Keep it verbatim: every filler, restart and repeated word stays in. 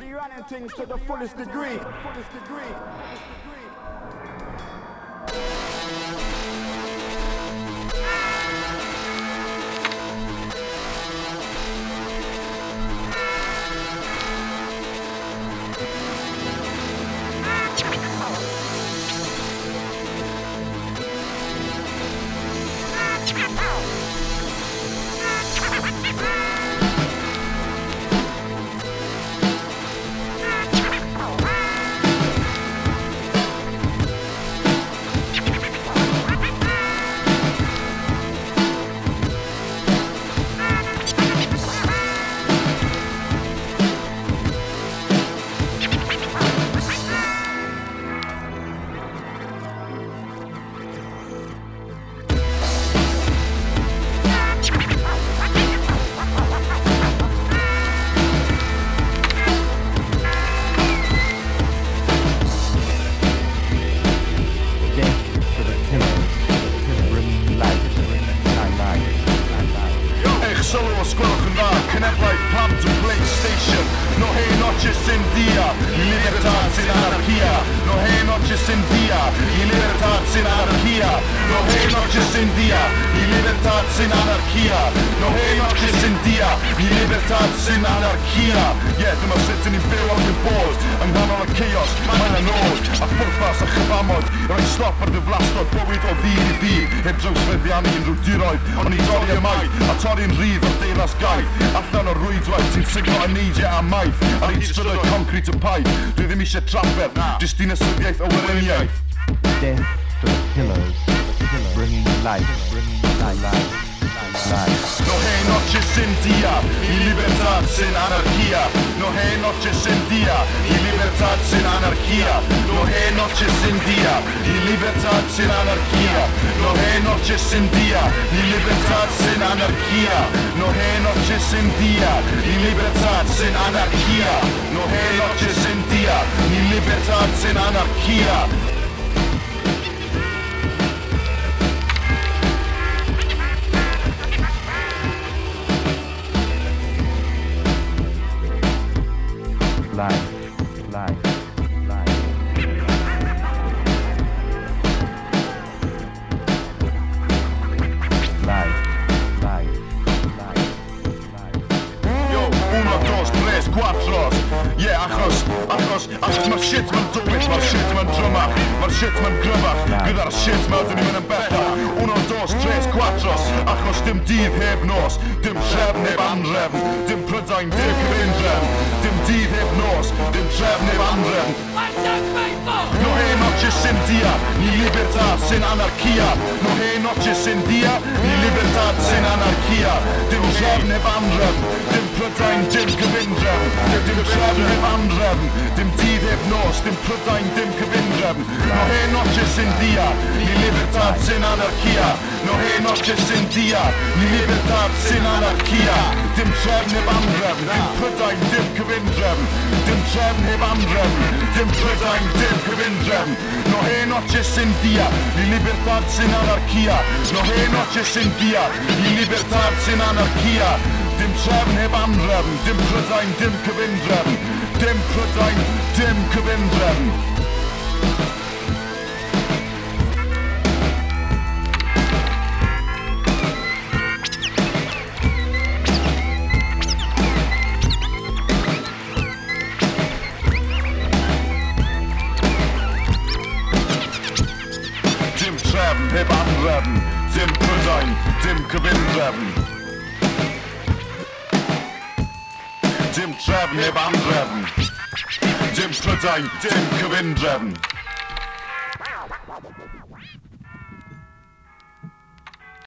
be running things to the fullest degree. Fullest degree. Fullest degree. No hay noches sin día y libertad sin anarquía. No hay noches sin día y libertad sin anarquía. No hay noches sin día y libertad sin anarquía. No hay noches sin día y libertad sin anarquía. Yeah, dyma sut ni'n byw am yn bod yng nghanol y chaos, mae'n anod a phwrpas a chyfamod i roi stop ar ddiflastod bywyd o ddydd i ddydd heb drawsfeddiannu unrhyw diroedd ond i dorri ymaith a torri'n rhydd o'r deyrnas gaeth allan o'r rwydwaith sy'n siglo y neidiau a maith ar ein strydoedd concret y paith dwi ddim eisiau trafferth jyst dinasyddiaeth o weriniaeth. Death to the pillars, bringing life, bringing life. No hay noches sin día y libertad sin anarquía. No hay noches sin día y libertad sin anarquía. No hay noches sin día y libertad sin anarquía. No hay noches sin día y libertad sin anarquía. No hay noches sin día y libertad sin anarquía. No hay noches sin día y libertad sin anarquía. Life, life, life. Life, life, life, life. Yo, uno, dos, tres, cuatro. Yeah, achos, achos, achos ma'r shit ma'n dywys, ma'r shit ma'n drymach, ma'r shit ma'n gryfach, gyda'r shit ma' dyn ni mynd yn bellach. Uno, dos, tres, cuatro. Achos dim dydd heb nos, dim trefn heb anrefn, dim Prydain, dim cyfundrefn, dim dydd heb nos, dim trefn heb anrefn. No hay noches sin día, ni libertad sin anarquía. No hay noches sin día, ni libertad sin anarquía. Dim trefn heb anrefn, dim Prydain, dim cyfundrefn, dim trefn heb anrefn, dim dydd heb nos, dim Prydain, dim cyfundrefn. No hay noches sin día, ni libertad sin anarquía. No hay noches sin día, ni libertad sin anarquía. Dim trefn heb anrefn, dim Prydain, dim cyfundrefn, dim trefn heb anrefn, dim Prydain, dim cyfundrefn. No hay noches sin día, ni libertad sin anarquía. No hay noches sin día, ni libertad sin anarquía. Dim trefn heb anrefn, dim Prydain, dim cyfundrefn, dim Prydain, dim cyfundrefn. Dim trefn heb anrefn, dim Prydain, dim cyfundrefn. Dim trefn heb anrefn, dim Prydain, dim cyfundrefn.